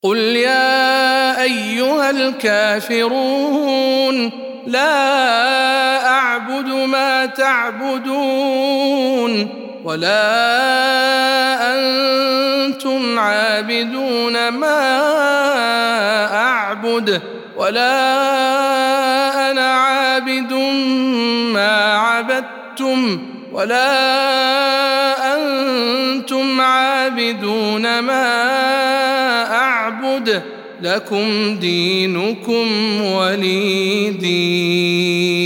قل يا أيها الكافرون لا أعبد ما تعبدون ولا أنتم عابدون ما أعبد ولا أنا عابد ما عبدتم ولا أنتم عابدون ما أعبد لكم دينكم ولي دين.